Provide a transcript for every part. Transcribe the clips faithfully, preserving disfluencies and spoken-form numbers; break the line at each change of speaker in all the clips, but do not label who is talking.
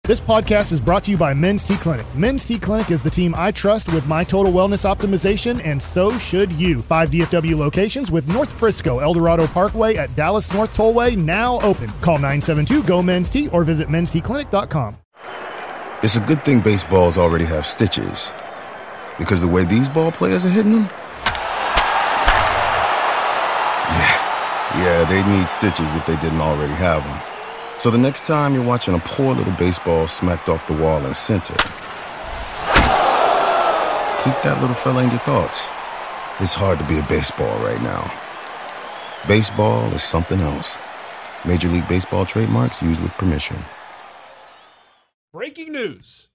This podcast is brought to you by Men's T Clinic. Men's T Clinic is the team I trust with my total wellness optimization, and so should you. Five D F W locations with North Frisco, El Dorado Parkway at Dallas North Tollway now open. Call nine seven two, G O, men's T or visit men's t clinic dot com.
It's a good thing baseballs already have stitches, because the way these ball players are hitting them, yeah, yeah, they'd need stitches if they didn't already have them. So the next time you're watching a poor little baseball smacked off the wall in center, keep that little fella in your thoughts. It's hard to be a baseball right now. Baseball is something else. Major League Baseball trademarks used with permission.
Breaking news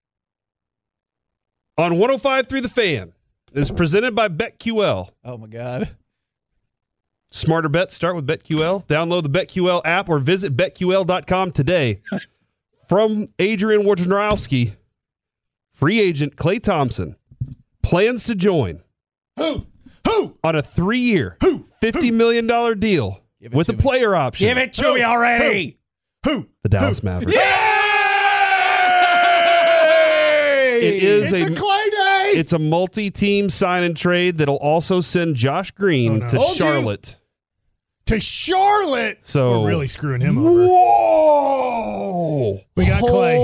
on one oh five through the Fan is presented by BetQL.
Oh, my God.
Smarter bets start with BetQL. Download the BetQL app or visit bet Q L dot com today. From Adrian Wojnarowski, free agent Klay Thompson plans to join
Who? Who?
on a three-year,
Who?
fifty million dollars deal with a
me.
player option.
Give it to me already.
Who?
The Dallas
Who?
Mavericks.
Yay!
It is
It's a,
a
Klay day!
It's a multi-team sign and trade that'll also send Josh Green
Oh, no.
to
Told you.
Charlotte.
To Charlotte!
So
We're really screwing him over.
Whoa!
We got Klay.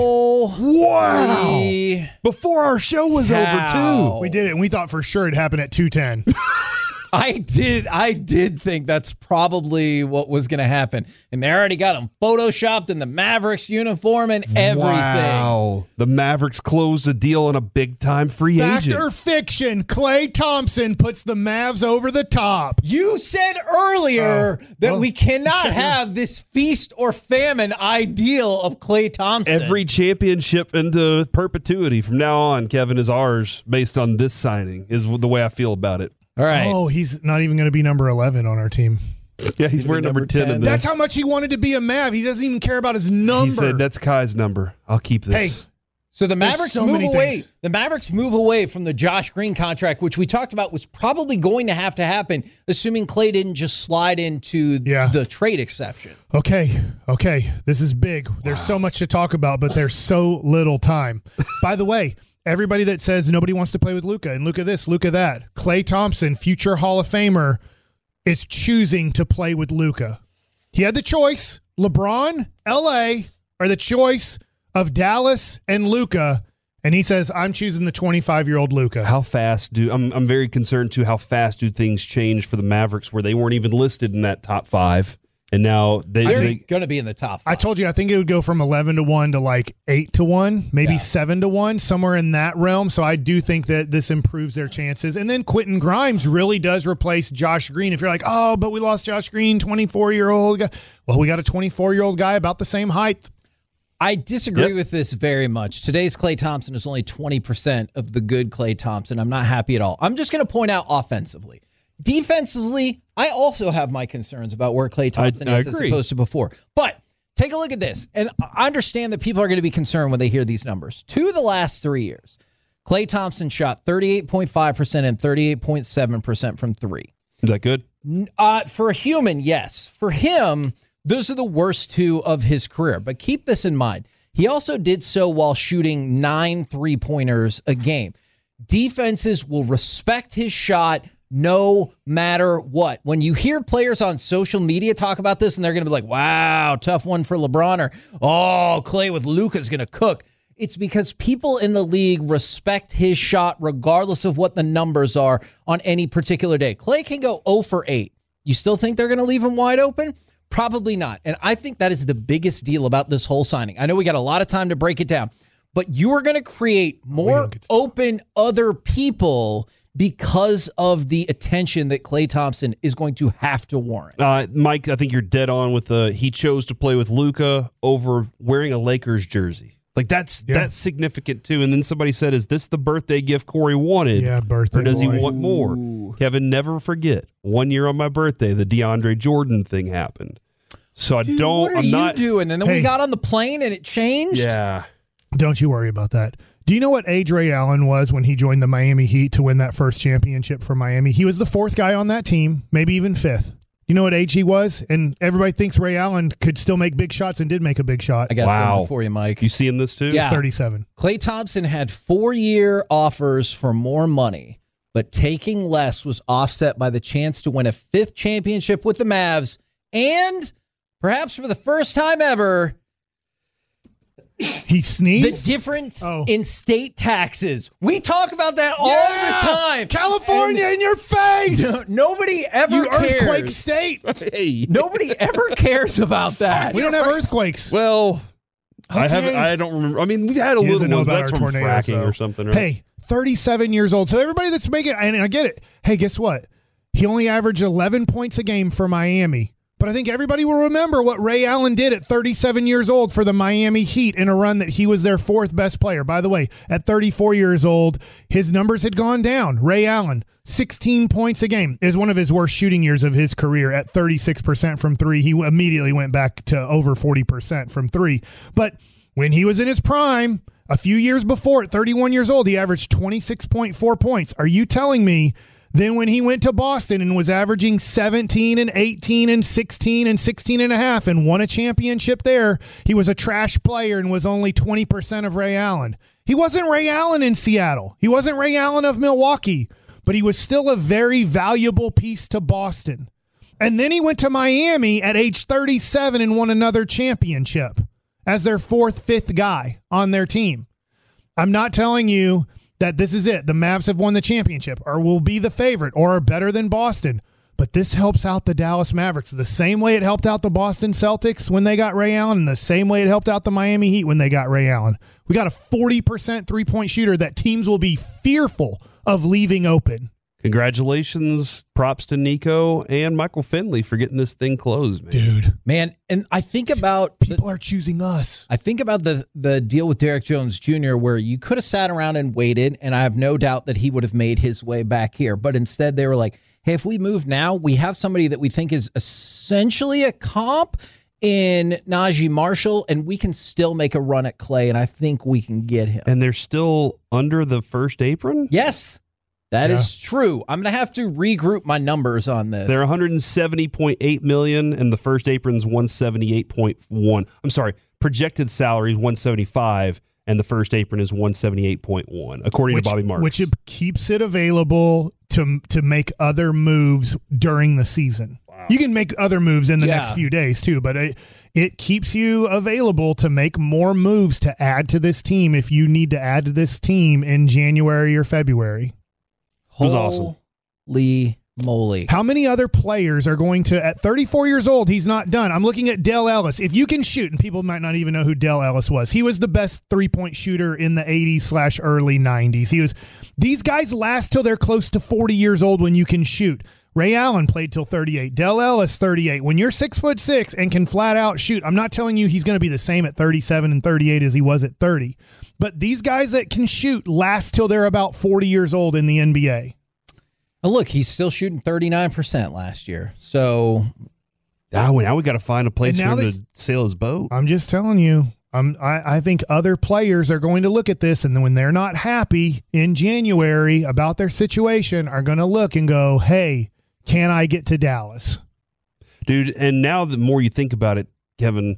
Wow!
Holy
Before our show was
cow.
over too.
We did it, and we thought for sure it'd happen at two ten.
I did. I did think that's probably what was going to happen, and they already got him photoshopped in the Mavericks uniform and everything.
Wow! The Mavericks closed a deal on a big-time free
Fact
agent.
or fiction, Klay Thompson puts the Mavs over the top.
You said earlier
Oh,
that
well,
we cannot
sure.
have this feast or famine ideal of Klay Thompson.
Every championship into perpetuity from now on, Kevin, is ours based on this signing. Is the way I feel about it.
All right.
Oh, he's not even going to be number eleven on our team.
Yeah, he's wearing number
number
ten in
ten.
this.
That's how much he wanted to be a Mav. He doesn't even care about his number.
He said, "That's Kai's number. I'll keep this."
Hey,
So the
There's
Mavericks
so
move
many
away.
things.
The Mavericks move away from the Josh Green contract, which we talked about was probably going to have to happen, assuming Klay didn't just slide into
Yeah.
the trade exception.
okay, okay. This is big. There's so much to talk about, but there's so little time. By the way, everybody that says nobody wants to play with Luka, and Luka this, Luka that, Klay Thompson, future Hall of Famer, is choosing to play with Luka. He had the choice, LeBron, L A, or the choice of Dallas and Luka, and he says, I'm choosing the twenty-five-year-old Luka.
How fast do I'm? I'm very concerned too. How fast do things change for the Mavericks, where they weren't even listed in that top five, and now they.
They're
they
going to be in the top
I
five.
told you, I think it would go from eleven to one to like eight to one, maybe
Yeah.
seven to one, somewhere in that realm. So I do think that this improves their chances. And then Quentin Grimes really does replace Josh Green. If you're like, oh, but we lost Josh Green, twenty-four-year-old guy. Well, we got a twenty-four-year-old guy about the same height.
I disagree
Yep.
with this very much. Today's Klay Thompson is only twenty percent of the good Klay Thompson. I'm not happy at all. I'm just going to point out offensively. Defensively, I also have my concerns about where Klay Thompson
I
is as
agree.
opposed to before. But take a look at this. And I understand that people are going to be concerned when they hear these numbers. Two of the last three years, Klay Thompson shot thirty-eight point five percent and thirty-eight point seven percent from three.
Is that good?
Uh, for a human, yes. For him, those are the worst two of his career. But keep this in mind. He also did so while shooting nine three-pointers a game. Defenses will respect his shot no matter what. When you hear players on social media talk about this and they're going to be like, wow, tough one for LeBron, or, oh, Klay with Luka's going to cook. It's because people in the league respect his shot regardless of what the numbers are on any particular day. Klay can go zero for eight. You still think they're going to leave him wide open? Probably not. And I think that is the biggest deal about this whole signing. I know we got a lot of time to break it down, but you are going to create more
don't get to
open other people because of the attention that Klay Thompson is going to have to warrant.
Uh, Mike, I think you're dead on with the. He chose to play with Luka over wearing a Lakers jersey. Like that's
Yeah.
that's significant too. And then somebody said, "Is this the birthday gift Corey wanted?
Yeah, birthday
Or does
boy.
he want more?" Kevin, never forget. One year on my birthday, the DeAndre Jordan thing happened. So I
Dude,
don't.
what are
I'm
you
not
doing? And then we
Hey.
got on the plane and it changed?
Yeah.
Don't you worry about that. Do you know what Adre Allen was when he joined the Miami Heat to win that first championship for Miami? He was the fourth guy on that team, maybe even fifth. Do You know what age he was? And everybody thinks Ray Allen could still make big shots and did make a big shot.
I got
Wow.
something for you, Mike.
You seeing this too?
Yeah.
He's thirty-seven.
Klay Thompson had four-year offers for more money, but taking less was offset by the chance to win a fifth championship with the Mavs and, perhaps for the first time ever,
He
the
sneezed?
difference
Oh.
in state taxes. We talk about that all
Yeah!
the time.
California in your face!
No- nobody ever
You earthquake
cares.
state!
Hey.
Nobody ever cares about that.
We don't have earthquakes.
Well, I have.
Okay.
I don't remember. I mean, we've had a
He
little
doesn't know
one, but
about
that's
our
from
tornadoes,
fracking
though.
or something. Right?
Hey, thirty-seven years old. So everybody that's making, and I get it. Hey, guess what? He only averaged eleven points a game for Miami. But I think everybody will remember what Ray Allen did at thirty-seven years old for the Miami Heat in a run that he was their fourth best player. By the way, at thirty-four years old, his numbers had gone down. Ray Allen, sixteen points a game, is one of his worst shooting years of his career at thirty-six percent from three. He immediately went back to over forty percent from three. But when he was in his prime, a few years before, at thirty-one years old, he averaged twenty-six point four points. Are you telling me then when he went to Boston and was averaging seventeen and eighteen and sixteen and sixteen and a half and won a championship there, he was a trash player and was only twenty percent of Ray Allen? He wasn't Ray Allen in Seattle. He wasn't Ray Allen of Milwaukee, but he was still a very valuable piece to Boston. And then he went to Miami at age thirty-seven and won another championship as their fourth, fifth guy on their team. I'm not telling you that this is it. The Mavs have won the championship or will be the favorite or are better than Boston. But this helps out the Dallas Mavericks the same way it helped out the Boston Celtics when they got Ray Allen and the same way it helped out the Miami Heat when they got Ray Allen. We got a forty percent three-point shooter that teams will be fearful of leaving open.
Congratulations, props to Nico and Michael Finley for getting this thing closed, man.
Dude,
Man, and I think about the-
people are choosing us.
I think about the the deal with Derek Jones Junior where you could have sat around and waited, and I have no doubt that he would have made his way back here. But instead, they were like, hey, if we move now, we have somebody that we think is essentially a comp in Najee Marshall, and we can still make a run at Klay, and I think we can get him.
And they're still under the first apron?
Yes, that
Yeah.
is true. I'm going to have to regroup my numbers on this.
They're one hundred seventy point eight million dollars and the first apron's one hundred seventy-eight point one. I'm sorry, projected salary is one hundred seventy-five and the first apron is one hundred seventy-eight point one, according
Which,
to Bobby Marks.
which it keeps it available to to make other moves during the season. You can make other moves in the
Yeah.
next few days too, but it, it keeps you available to make more moves to add to this team if you need to add to this team in January or February.
It was awesome.
Holy moly.
How many other players are going to, at thirty-four years old, he's not done. I'm looking at Dell Ellis. If you can shoot, and people might not even know who Dell Ellis was, he was the best three-point shooter in the eighties slash early nineties. He was. These guys last till they're close to forty years old when you can shoot. Ray Allen played till thirty-eight. Dell Ellis, thirty-eight. When you're six foot six and can flat out shoot, I'm not telling you he's going to be the same at thirty-seven and thirty-eight as he was at thirty. But these guys that can shoot last till they're about forty years old in the N B A.
Oh, look, he's still shooting thirty-nine percent last year. So
Now, now we got to find a place
And
for
now
him
they-
to sail his boat.
I'm just telling you. I'm, I, I think other players are going to look at this, and then when they're not happy in January about their situation, are going to look and go, hey, can I get to Dallas?
Dude, and now the more you think about it, Kevin,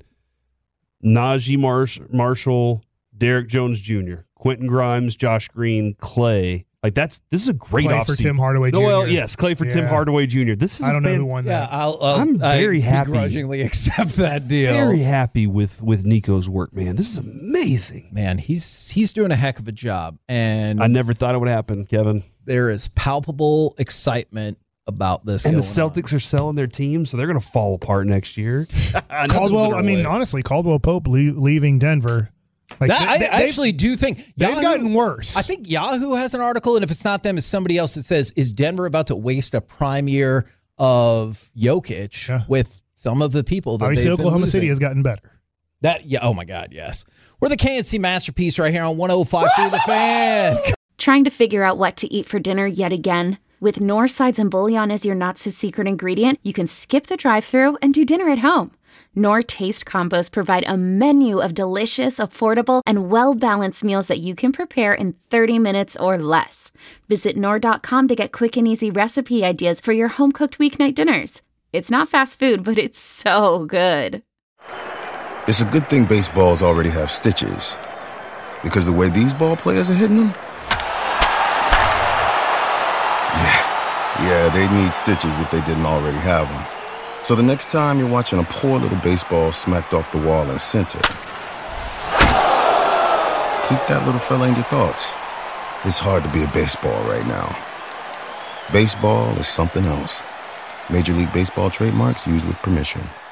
Najee Marsh, Marshall, Derek Jones Junior, Quentin Grimes, Josh Green, Klay. Like that's this is a great
Clay
offseason.
for Tim Hardaway
No,
Junior
well, yes, Clay for Tim
Yeah.
Hardaway Junior This is
I don't
a
know
fan-
who won
yeah,
that.
I'll, uh,
I'm very
I
happy.
begrudgingly accept that deal.
Very happy with with Nico's work, man. This is amazing.
Man, he's he's doing a heck of a job, and
I never thought it would happen, Kevin.
there is palpable excitement about this.
And the
going on.
Celtics are selling their team, so they're going to fall apart next year. Nothing's
Caldwell,
their
I mean,
way.
honestly, Caldwell Pope le- leaving Denver. Like
That,
they-
I
they-
actually do think
they've
Yahoo-
gotten worse.
I think Yahoo has an article, and if it's not them, it's somebody else that says, "Is Denver about to waste a prime year of Jokic
Yeah.
with some of the people that
obviously
they've been
Oklahoma City
losing?"
has gotten better.
That yeah, oh my God, yes. We're the K N C masterpiece right here on one oh five through the Fan.
Trying to figure out what to eat for dinner yet again? With Knorr Sides and Bouillon as your not-so-secret ingredient, you can skip the drive-thru and do dinner at home. Knorr Taste Combos provide a menu of delicious, affordable, and well-balanced meals that you can prepare in thirty minutes or less. Visit Knorr dot com to get quick and easy recipe ideas for your home-cooked weeknight dinners. It's not fast food, but it's so good.
It's a good thing baseballs already have stitches, because the way these ball players are hitting them, yeah, yeah, they'd need stitches if they didn't already have them. So the next time you're watching a poor little baseball smacked off the wall in center, keep that little fella in your thoughts. It's hard to be a baseball right now. Baseball is something else. Major League Baseball trademarks used with permission.